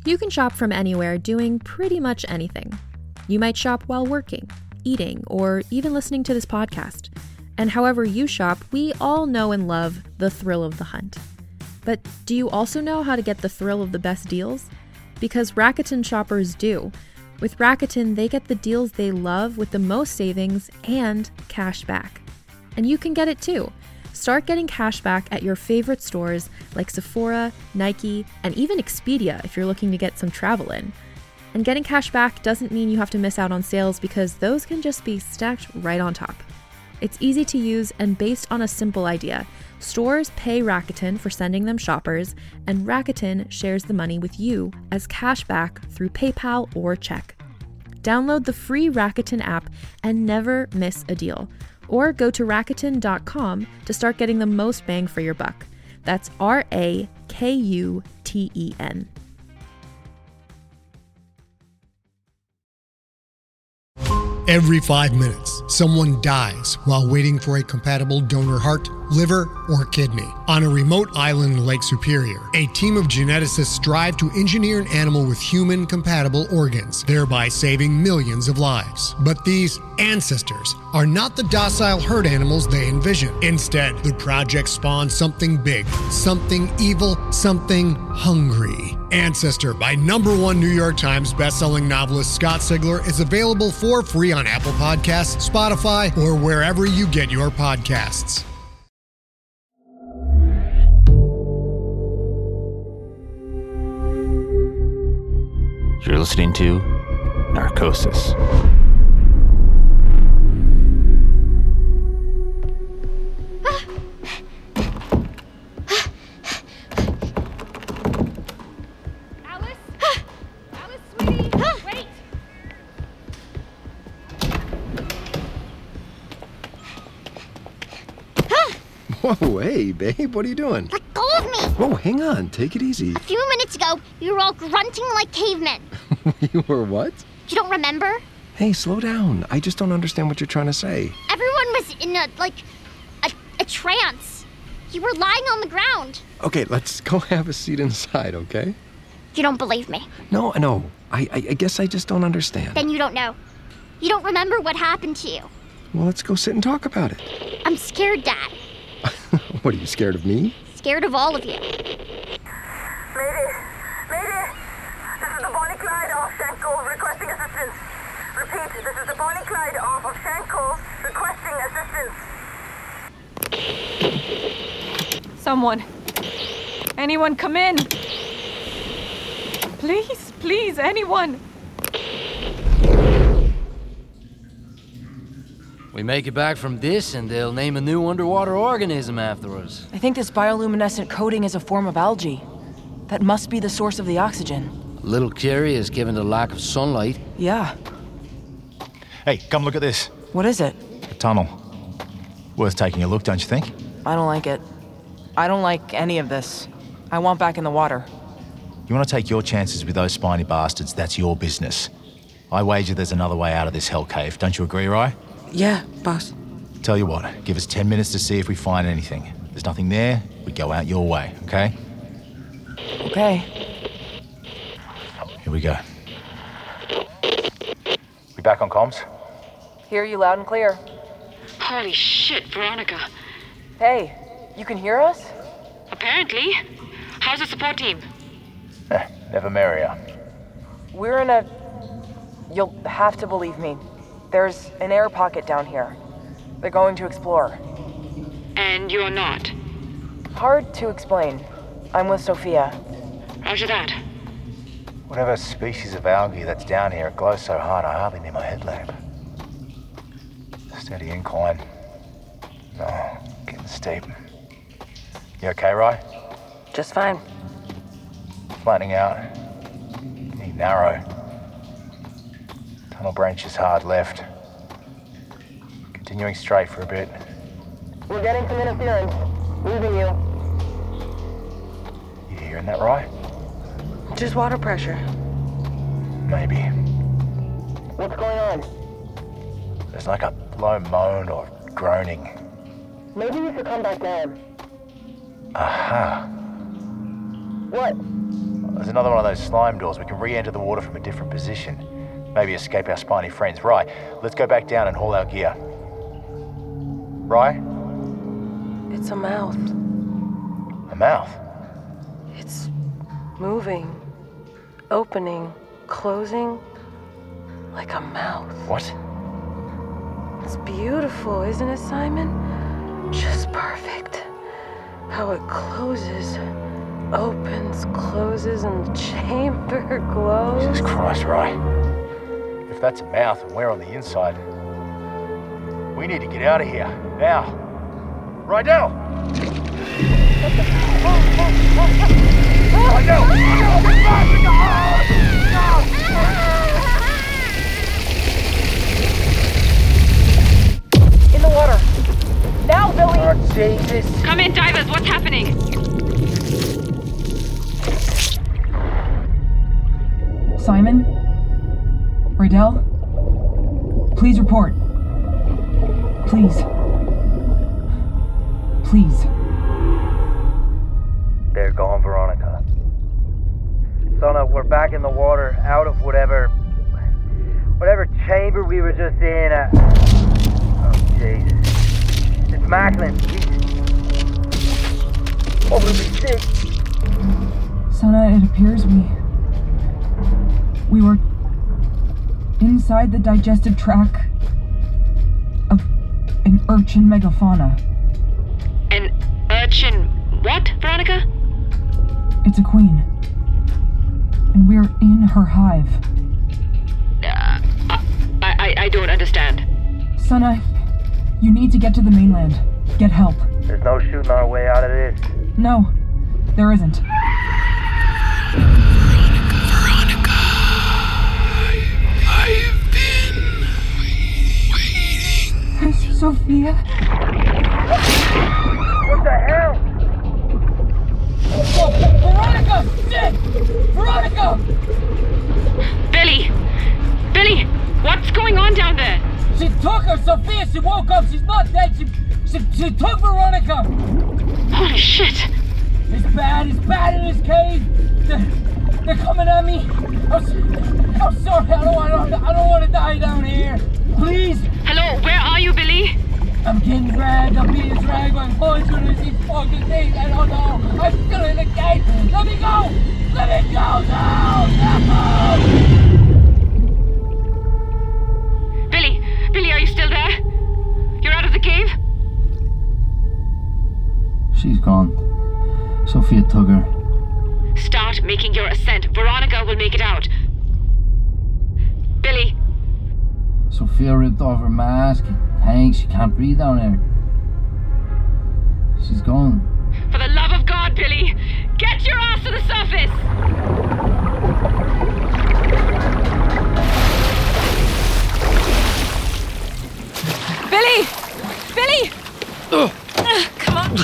You can shop from anywhere doing pretty much anything. You might shop while working, eating, or even listening to this podcast. And however you shop, we all know and love the thrill of the hunt. But do you also know how to get the thrill of the best deals? Because Rakuten shoppers do. With Rakuten, they get the deals they love with the most savings and cash back. And you can get it too. Start getting cash back at your favorite stores like Sephora, Nike, and even Expedia if you're looking to get some travel in. And getting cash back doesn't mean you have to miss out on sales because those can just be stacked right on top. It's easy to use and based on a simple idea. Stores pay Rakuten for sending them shoppers, and Rakuten shares the money with you as cash back through PayPal or check. Download the free Rakuten app and never miss a deal. Or go to Rakuten.com to start getting the most bang for your buck. That's Rakuten. Every 5 minutes, someone dies while waiting for a compatible donor heart, liver, or kidney. On a remote island in Lake Superior, a team of geneticists strive to engineer an animal with human-compatible organs, thereby saving millions of lives. But these ancestors are not the docile herd animals they envision. Instead, the project spawns something big, something evil, something hungry. Ancestor by #1 New York Times bestselling novelist Scott Sigler is available for free on Apple Podcasts, Spotify, or wherever you get your podcasts. You're listening to Narcosis. Whoa, hey, babe, what are you doing? Let go of me! Whoa, hang on, take it easy. A few minutes ago, you were all grunting like cavemen. You were what? You don't remember? Hey, slow down. I just don't understand what you're trying to say. Everyone was in a trance. You were lying on the ground. Okay, let's go have a seat inside, okay? You don't believe me. No. I guess I just don't understand. Then you don't know. You don't remember what happened to you. Well, let's go sit and talk about it. I'm scared, Dad. What, are you scared of me? Scared of all of you. Mayday! This is the Bonnie Clyde off Shanko requesting assistance. Repeat, this is the Bonnie Clyde off of Shanko requesting assistance. Someone. Anyone come in? Please, anyone. We make it back from this and they'll name a new underwater organism after us. I think this bioluminescent coating is a form of algae. That must be the source of the oxygen. A little curious given the lack of sunlight. Yeah. Hey, come look at this. What is it? A tunnel. Worth taking a look, don't you think? I don't like it. I don't like any of this. I want back in the water. You want to take your chances with those spiny bastards, that's your business. I wager there's another way out of this hell cave. Don't you agree, Rye? Yeah, boss. Tell you what, give us 10 minutes to see if we find anything. If there's nothing there, we go out your way, okay? Okay. Here we go. We back on comms? Hear you loud and clear. Holy shit, Veronica. Hey, you can hear us? Apparently. How's the support team? Never merrier. We're in a... You'll have to believe me. There's an air pocket down here. They're going to explore. And you're not? Hard to explain. I'm with Sophia. Roger that. Whatever species of algae that's down here, it glows so hard I hardly need my headlamp. Steady incline. No, getting steep. You okay, Rye? Just fine. Flattening out. Getting narrow. Tunnel branches hard left. Continuing straight for a bit. We're getting some interference. Losing you. You hearing that, Rye? Just water pressure. Maybe. What's going on? There's like a low moan or groaning. Maybe we should come back down. Aha. What? There's another one of those slime doors. We can re-enter the water from a different position. Maybe escape our spiny friends. Right, let's go back down and haul our gear. Right? It's a mouth. A mouth? It's moving, opening, closing, like a mouth. What? It's beautiful, isn't it, Simon? Just perfect. How it closes, opens, closes, and the chamber glows. Jesus Christ, Rye. If that's a mouth and we're on the inside, we need to get out of here. Now. Right now! Right now! In the water. Now, Billy! Oh, Jesus. Come in, divers. What's happening? Simon? Rydell? Please report. Please. Please. They're gone, Veronica. Sona, we're back in the water, out of whatever chamber we were just in. Oh, Jesus. It's Macklin. What will we see? Sona, it appears we were inside the digestive tract of an urchin megafauna. An urchin what, Veronica? It's a queen. And we're in her hive. I don't understand. Sona, you need to get to the mainland. Get help. There's no shooting our way out of this. No, there isn't. Veronica, I've been waiting. Sophia? What the hell? Oh, Veronica! Shit! Veronica! Billy! What's going on down there? She took her, Sophia! She woke up! She's not dead! She took Veronica! Holy shit! It's bad in this cave! They're coming at me! I'm sorry, I don't want to die down here! Please! Hello, where are you, Billy? I'm getting dragged, I'm being dragged, I'm going through these fucking things, I don't know! I'm still in the cave! Let me go! Let me go! No! Billy, are you still there? You're out of the cave? She's gone. Sophia took her. Start making your ascent. Veronica will make it out. Billy! Sophia ripped off her mask. Thanks, she can't breathe down there. She's gone. For the love of God, Billy! Get your ass to the surface! Billy! Billy! Come on.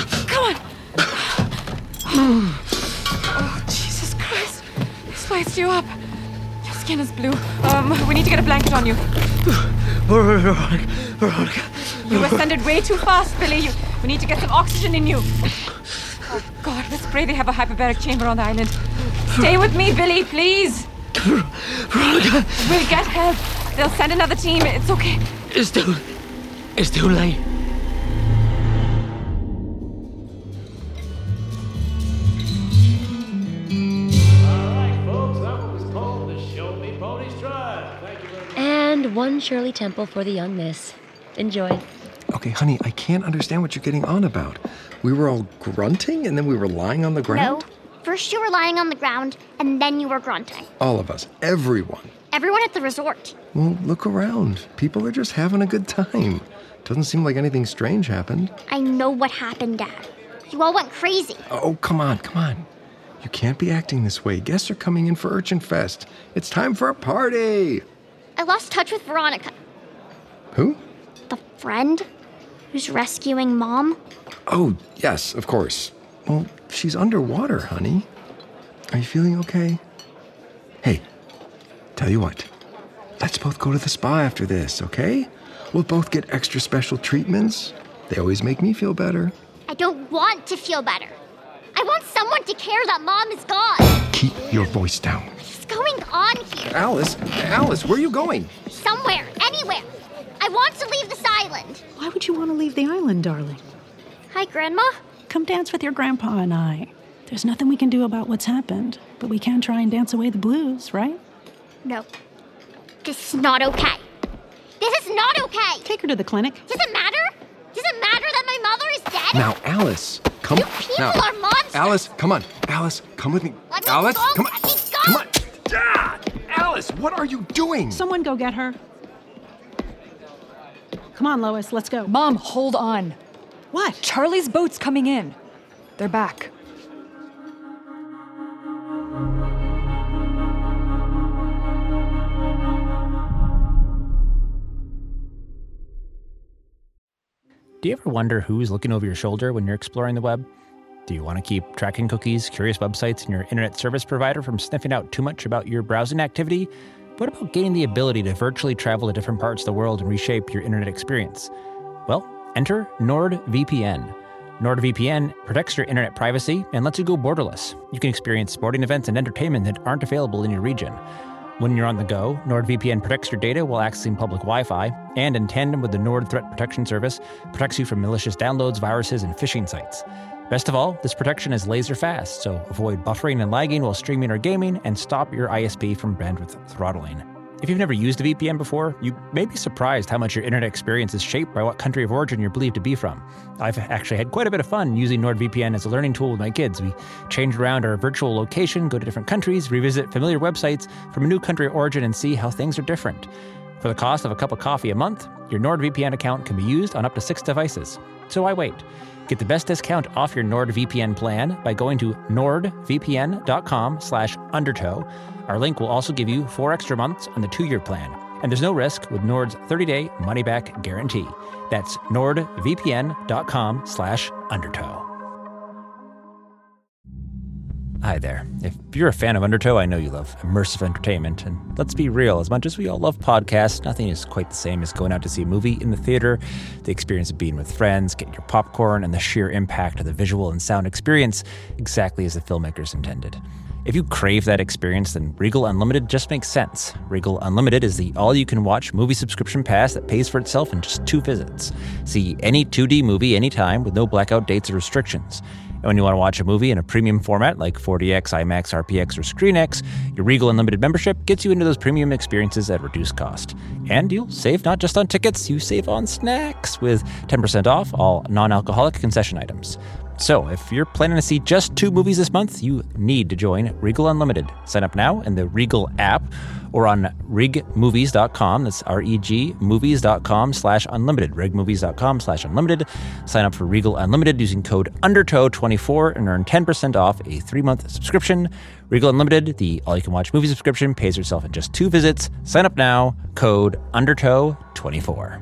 Oh, Jesus Christ. This lights you up. Your skin is blue. We need to get a blanket on you. Veronica. You ascended way too fast, Billy. We need to get some oxygen in you. Oh, God, let's pray they have a hyperbaric chamber on the island. Stay with me, Billy, please. Veronica. We'll get help. They'll send another team. It's okay. It's too late. And one Shirley Temple for the young miss. Enjoy. Okay, honey, I can't understand what you're getting on about. We were all grunting and then we were lying on the ground? No. First you were lying on the ground, and then you were grunting. All of us. Everyone. Everyone at the resort. Well, look around. People are just having a good time. Doesn't seem like anything strange happened. I know what happened, Dad. You all went crazy. Oh, come on. You can't be acting this way. Guests are coming in for Urchin Fest. It's time for a party. I lost touch with Veronica. Who? The friend who's rescuing Mom. Oh, yes, of course. Well, she's underwater, honey. Are you feeling okay? Hey, tell you what. Let's both go to the spa after this, okay? We'll both get extra special treatments. They always make me feel better. I don't want to feel better. I want someone to care that Mom is gone. keep your voice down. What's going on here? Alice, where are you going? Somewhere, anywhere. I want to leave this island. Why would you want to leave the island, darling? Hi, Grandma. Come dance with your grandpa and I. There's nothing we can do about what's happened, but we can try and dance away the blues, right? No. This is not okay. This is not okay. Take her to the clinic. Does it matter? Does it matter that my mother is dead? Now, Alice, come. You people are monsters. Alice, come on. Alice, come with me. Let me Alice, go. come on. Let me go. Come on. Ah, Alice, what are you doing? Someone go get her. Come on, Lois, let's go. Mom, hold on. What? Charlie's boat's coming in. They're back. Do you ever wonder who's looking over your shoulder when you're exploring the web? Do you want to keep tracking cookies, curious websites, and your internet service provider from sniffing out too much about your browsing activity? What about gaining the ability to virtually travel to different parts of the world and reshape your internet experience? Well, enter NordVPN. NordVPN protects your internet privacy and lets you go borderless. You can experience sporting events and entertainment that aren't available in your region. When you're on the go, NordVPN protects your data while accessing public Wi-Fi, and in tandem with the Nord Threat Protection Service, protects you from malicious downloads, viruses, and phishing sites. Best of all, this protection is laser fast, so avoid buffering and lagging while streaming or gaming, and stop your ISP from bandwidth throttling. If you've never used a VPN before, you may be surprised how much your internet experience is shaped by what country of origin you're believed to be from. I've actually had quite a bit of fun using NordVPN as a learning tool with my kids. We change around our virtual location, go to different countries, revisit familiar websites from a new country of origin, and see how things are different. For the cost of a cup of coffee a month, your NordVPN account can be used on up to 6 devices. So why wait? Get the best discount off your NordVPN plan by going to nordvpn.com/undertow. Our link will also give you 4 extra months on the 2-year plan. And there's no risk with Nord's 30-day money-back guarantee. That's nordvpn.com/undertow. Hi there. If you're a fan of Undertow, I know you love immersive entertainment. And let's be real, as much as we all love podcasts, nothing is quite the same as going out to see a movie in the theater, the experience of being with friends, getting your popcorn, and the sheer impact of the visual and sound experience exactly as the filmmakers intended. If you crave that experience, then Regal Unlimited just makes sense. Regal Unlimited is the all-you-can-watch movie subscription pass that pays for itself in just 2 visits. See any 2D movie anytime with no blackout dates or restrictions. And when you want to watch a movie in a premium format like 4DX, IMAX, RPX, or ScreenX, your Regal Unlimited membership gets you into those premium experiences at reduced cost. And you'll save not just on tickets, you save on snacks with 10% off all non-alcoholic concession items. So if you're planning to see just 2 movies this month, you need to join Regal Unlimited. Sign up now in the Regal app or on regmovies.com. That's REG movies.com/unlimited. regmovies.com/unlimited. Sign up for Regal Unlimited using code UNDERTOW24 and earn 10% off a 3-month subscription. Regal Unlimited, the all-you-can-watch movie subscription, pays yourself in just 2 visits. Sign up now, code UNDERTOW24.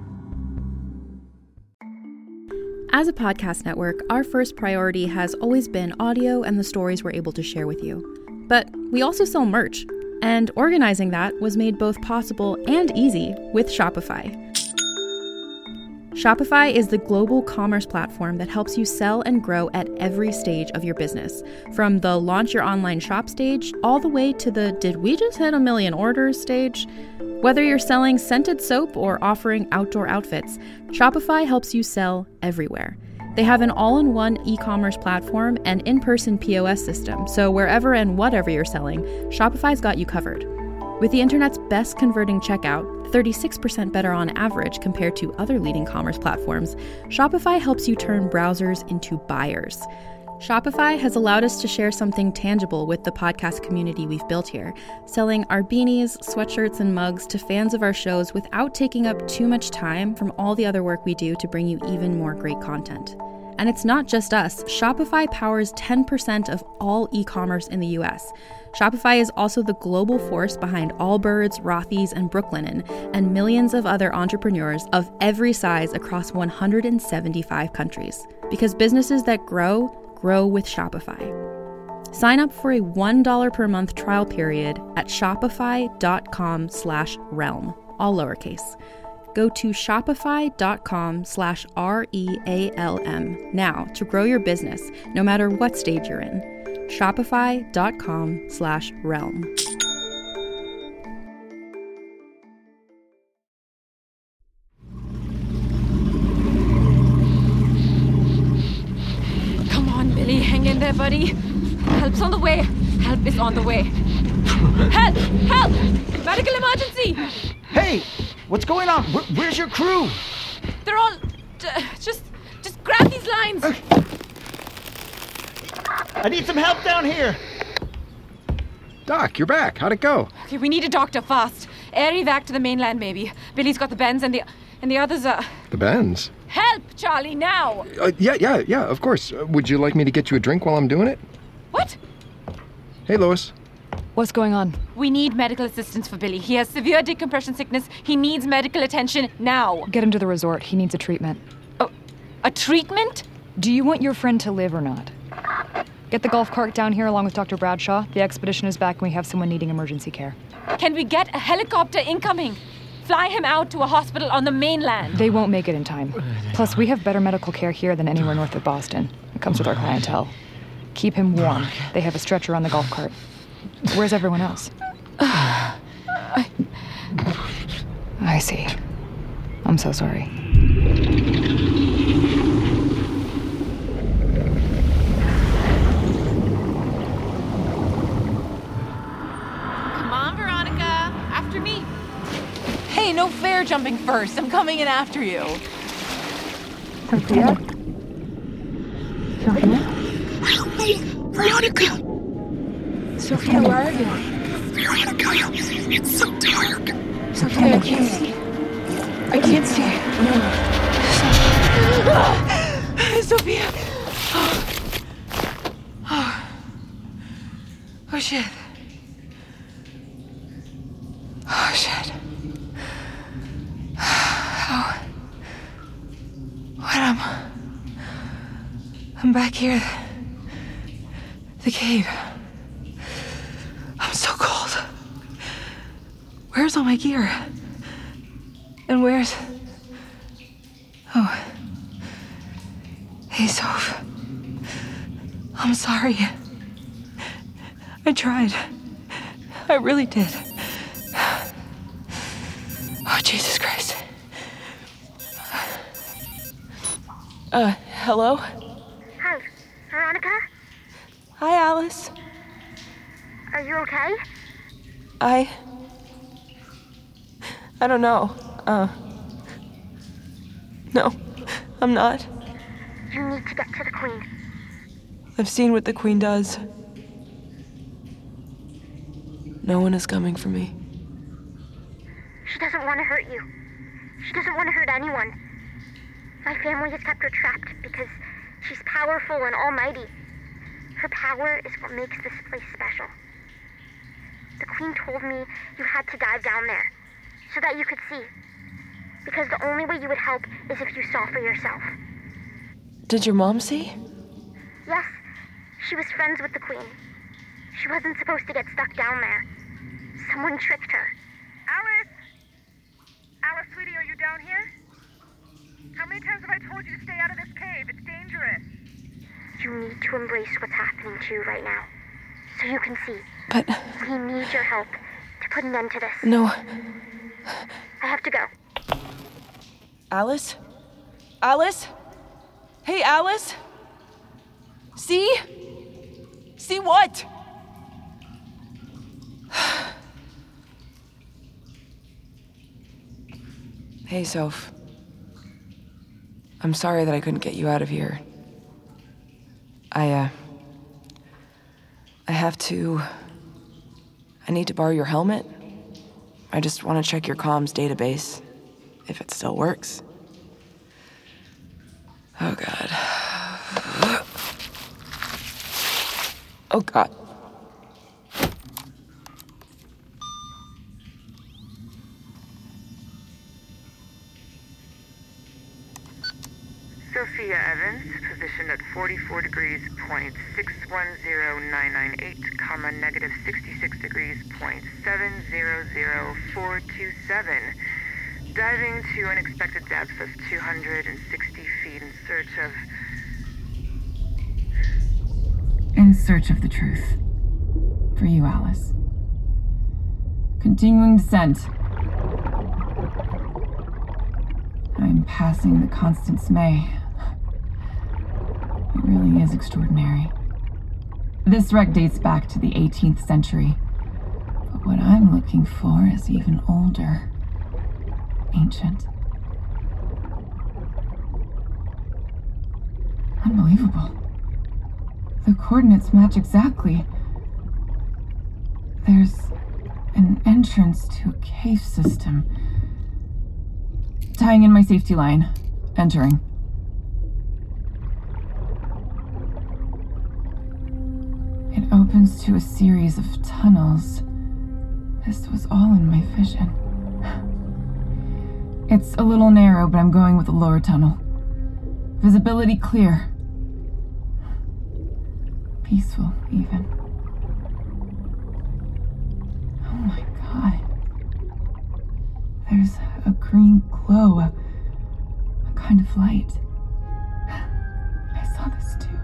As a podcast network, our first priority has always been audio and the stories we're able to share with you. But we also sell merch, and organizing that was made both possible and easy with Shopify. Shopify is the global commerce platform that helps you sell and grow at every stage of your business, from the launch your online shop stage all the way to the did we just hit 1 million orders stage. Whether you're selling scented soap or offering outdoor outfits, Shopify helps you sell everywhere. They have an all-in-one e-commerce platform and in-person POS system, so wherever and whatever you're selling, Shopify's got you covered. With the internet's best converting checkout, 36% better on average compared to other leading commerce platforms, Shopify helps you turn browsers into buyers. Shopify has allowed us to share something tangible with the podcast community we've built here, selling our beanies, sweatshirts, and mugs to fans of our shows without taking up too much time from all the other work we do to bring you even more great content. And it's not just us. Shopify powers 10% of all e-commerce in the US. Shopify is also the global force behind Allbirds, Rothy's, and Brooklinen, and millions of other entrepreneurs of every size across 175 countries. Because businesses that grow with Shopify. Sign up for a $1 per month trial period at shopify.com/realm, all lowercase. Go to shopify.com/REALM now to grow your business, no matter what stage you're in. Shopify.com/realm. Come on, Billy, hang in there, buddy. Help's on the way. Help is on the way. Help! Help! Medical emergency! Hey, what's going on? Where's your crew? They're all... Just grab these lines. I need some help down here. Doc, you're back. How'd it go? Okay, we need a doctor fast. Air evac to the mainland, maybe. Billy's got the bends and the others are... The Bens? Help, Charlie, now! Yeah, of course. Would you like me to get you a drink while I'm doing it? What? Hey, Lois. What's going on? We need medical assistance for Billy. He has severe decompression sickness. He needs medical attention now. Get him to the resort. He needs a treatment. Oh, a treatment? Do you want your friend to live or not? Get the golf cart down here along with Dr. Bradshaw. The expedition is back and we have someone needing emergency care. Can we get a helicopter incoming? Fly him out to a hospital on the mainland. They won't make it in time. Plus, we have better medical care here than anywhere north of Boston. It comes with our clientele. Keep him warm. They have a stretcher on the golf cart. Where's everyone else? I see. I'm so sorry. Come on, Veronica. After me. Hey, no fair jumping first. I'm coming in after you. Sophia? Sophia? Veronica! Sophia, where are you? Veronica, it's so dark. Sophia, I can't see. I can't see. No. Sophia! Oh, shit. Oh, shit. I'm back here. The cave. I'm so cold. Where's all my gear? And where's... Oh. Hey, Soph. I'm sorry. I tried. I really did. Oh, Jesus Christ. Hello? Hi, Veronica? Hi, Alice. Are you okay? I don't know. No, I'm not. You need to get to the Queen. I've seen what the Queen does. No one is coming for me. She doesn't want to hurt you. She doesn't want to hurt anyone. My family has kept her trapped because she's powerful and almighty. Her power is what makes this place special. The Queen told me you had to dive down there so that you could see. Because the only way you would help is if you saw for yourself. Did your mom see? Yes, she was friends with the Queen. She wasn't supposed to get stuck down there. Someone tricked her. Alice! Alice, sweetie, are you down here? How many times have I told you to stay out of this cave? It's dangerous. You need to embrace what's happening to you right now, so you can see. But... We need your help to put an end to this. No. I have to go. Alice? Alice? Hey, Alice? See? See what? Hey, Soph. I'm sorry that I couldn't get you out of here. I need to borrow your helmet. I just want to check your comms database, if it still works. Oh, God. Oh, God. Sophia Evans, position at 44 degrees, point 610998, comma, negative 66 degrees, point 700427. Diving to an expected depth of 260 feet in search of the truth. For you, Alice. Continuing descent. I'm passing the Constance May. It really is extraordinary. This wreck dates back to the 18th century. But what I'm looking for is even older. Ancient. Unbelievable. The coordinates match exactly. There's an entrance to a cave system. Tying in my safety line. Entering. It opens to a series of tunnels. This was all in my vision. It's a little narrow, but I'm going with the lower tunnel. Visibility clear. Peaceful, even. Oh my god. There's a green glow, a kind of light. I saw this too.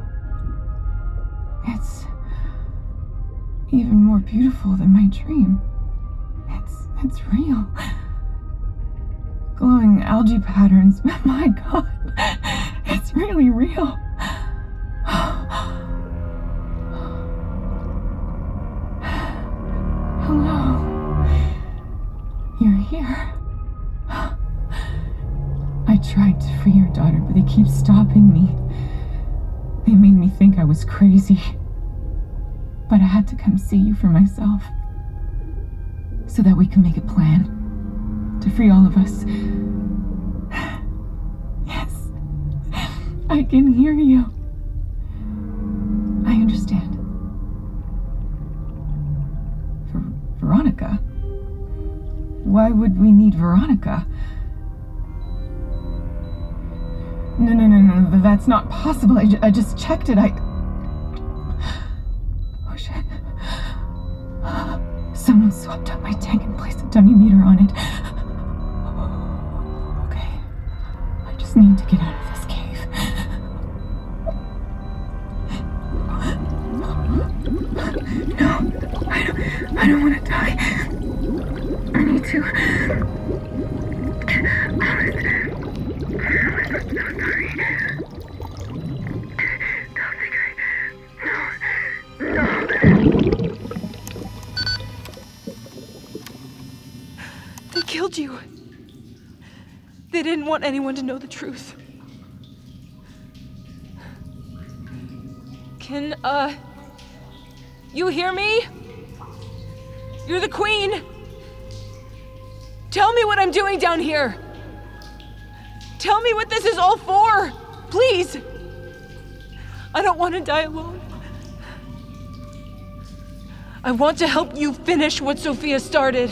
It's even more beautiful than my dream. It's real. Glowing algae patterns. My god. It's really real. Hello. You're here. I tried to free your daughter, but they keep stopping me. They made me think I was crazy. But I had to come see you for myself. So that we can make a plan. To free all of us. Yes. I can hear you. I understand. Veronica? Why would we need Veronica? No, that's not possible. I just checked it. Oh shit. Someone swapped out my tank and placed a dummy meter on it. Okay. I just need to get out of this cave. No, I don't want to die. I need to. I'm so sorry. Don't think No. They killed you. They didn't want anyone to know the truth. Can, you hear me? You're the queen. Tell me what I'm doing down here. Tell me what this is all for, please. I don't want to die alone. I want to help you finish what Sophia started.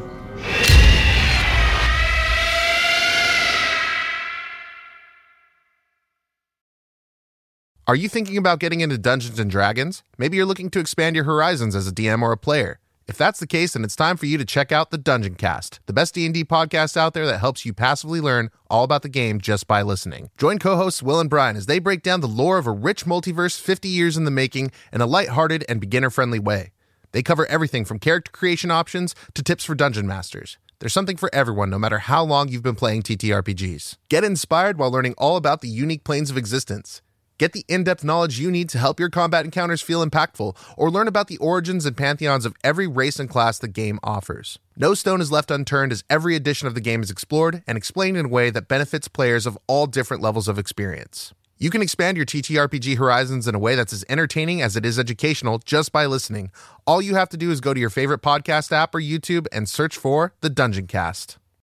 Are you thinking about getting into Dungeons & Dragons? Maybe you're looking to expand your horizons as a DM or a player. If that's the case, then it's time for you to check out the Dungeon Cast, the best D&D podcast out there that helps you passively learn all about the game just by listening. Join co-hosts Will and Brian as they break down the lore of a rich multiverse 50 years in the making in a lighthearted and beginner-friendly way. They cover everything from character creation options to tips for dungeon masters. There's something for everyone, no matter how long you've been playing TTRPGs. Get inspired while learning all about the unique planes of existence. Get the in-depth knowledge you need to help your combat encounters feel impactful, or learn about the origins and pantheons of every race and class the game offers. No stone is left unturned as every edition of the game is explored and explained in a way that benefits players of all different levels of experience. You can expand your TTRPG horizons in a way that's as entertaining as it is educational just by listening. All you have to do is go to your favorite podcast app or YouTube and search for The Dungeon Cast.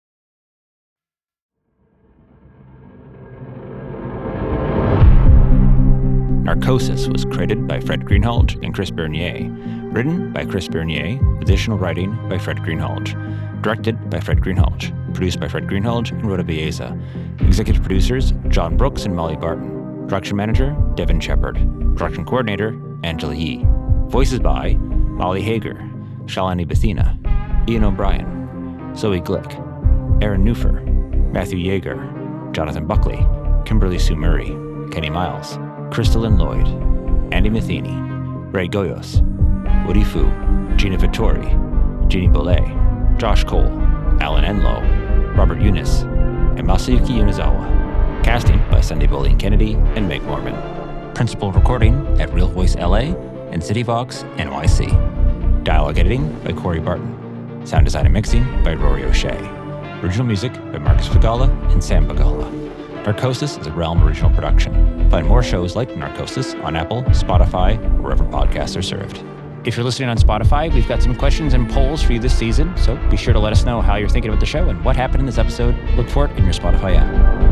Narcosis was created by Fred Greenhalgh and Chris Bernier. Written by Chris Bernier, additional writing by Fred Greenhalgh. Directed by Fred Greenhalgh. Produced by Fred Greenhalgh and Rhoda Bieza. Executive producers, John Brooks and Molly Barton. Production manager, Devin Shepard. Production coordinator, Angela Yee. Voices by Molly Hager, Shalani Bethina, Ian O'Brien, Zoe Glick, Aaron Newfer, Matthew Yeager, Jonathan Buckley, Kimberly Sue Murray, Kenny Miles, Crystalline Lloyd, Andy Matheny, Ray Goyos, Woody Fu, Gina Vittori, Jeannie Bollet, Josh Cole, Alan Enlow, Robert Eunice, and Masayuki Yonezawa. Casting by Sunday Bullion Kennedy and Meg Mormon. Principal recording at Real Voice LA and CityVox NYC. Dialogue editing by Corey Barton. Sound design and mixing by Rory O'Shea. Original music by Marcus Pagala and Sam Pagala. Narcosis is a Realm original production. Find more shows like Narcosis on Apple, Spotify, or wherever podcasts are served. If you're listening on Spotify, we've got some questions and polls for you this season, so be sure to let us know how you're thinking about the show and what happened in this episode. Look for it in your Spotify app.